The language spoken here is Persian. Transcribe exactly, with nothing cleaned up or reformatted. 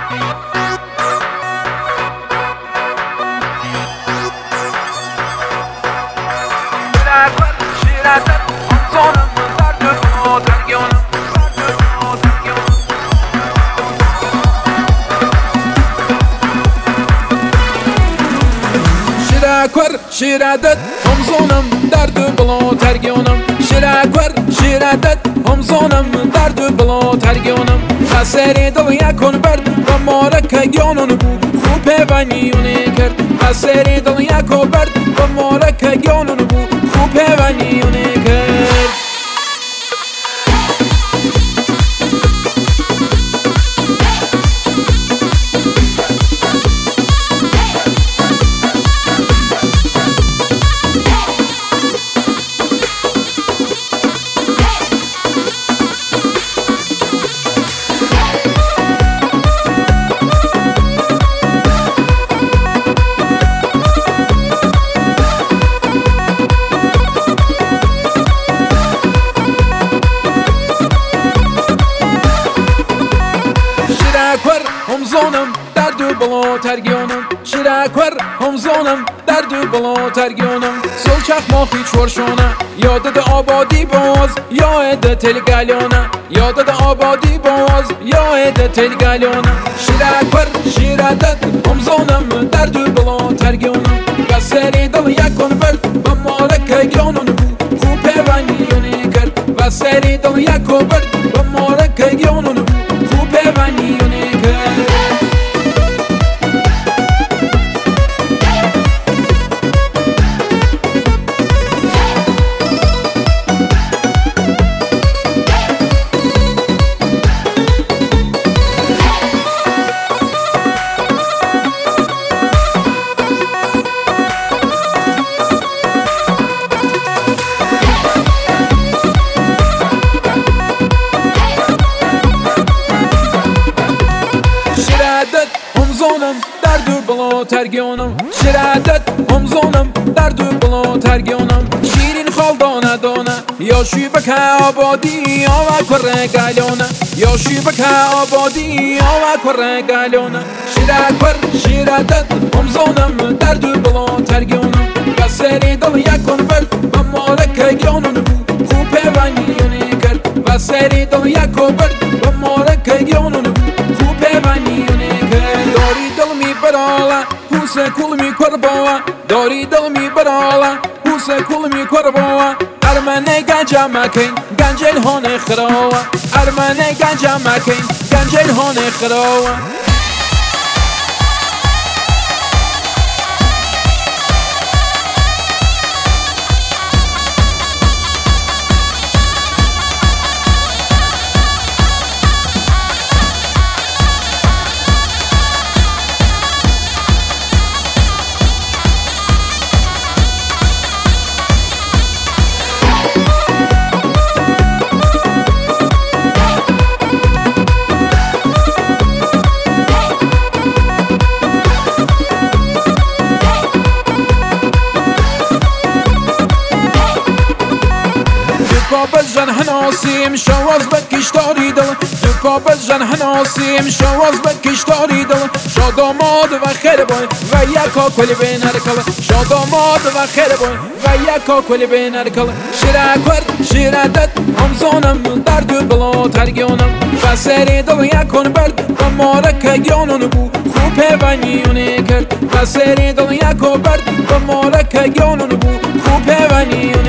شیراکور شیرادت همزونم درد بلو ترگیونم شیراکور شیرادت همزونم درد بلو ترگیونم خسری دل یکون برد و مارک گیانون بود خوب پیوانیونه کرد خسری دل یکو برد و مارک گیانون بود خوب پیوانیونه کرد شیراکور همزونم درد بلو ترگیونم شیراکور همزونم درد بلو ترگیونم سول چخماخی چورشونه یادت آبادی باز یاد تلگالیونه یادت آبادی باز یاد تلگالیونه شیراکور شیرادت همزونم درد بلو ترگیونم بسری دل یکون برد و مارک گیانون بود خوب پیوانیونه کرد بسری دل یکو برد و مارک گیانون بود خوب پیوانیونه کرد همزونم درد بلو ترگیونم شیرادت همزونم درد بلو ترگیونم شیرین خالدانه دانه یا شیبک آبادی یا کره گالیونه یا شیبک آبادی یا کره گالیونه شیراکور شیرادت همزونم درد بلو ترگیونم بسری دل یکون برد و مارک گیانون بود خوب پیوانیونه کرد بسری دل یکو برد و مارک گیانون بود خوب پیوانیونه کرد داری دل می برالا پوس کل می کربوا داری دل می برالا پوس کل می کربوا ارمنه گنجا مکین گنجل هون خراوا ارمنه گنجا مکین گنجل هون خراوا دکابز جن هناسیم شواز بکش داری دل دکابز جن هناسیم شواز بکش داری دل شاداماد و خیر بای و یکا کلی بین هرکل شاداماد و خیر بای و یکا کلی بین هرکل شیراکور شیرادت همزونم درد بلو ترگیونم بسری دل یکون برد و مارک گیانون بود خوب پیوانیونه کرد بسری دل یکو برد و مارک گیانون بود خوب پیوانیونه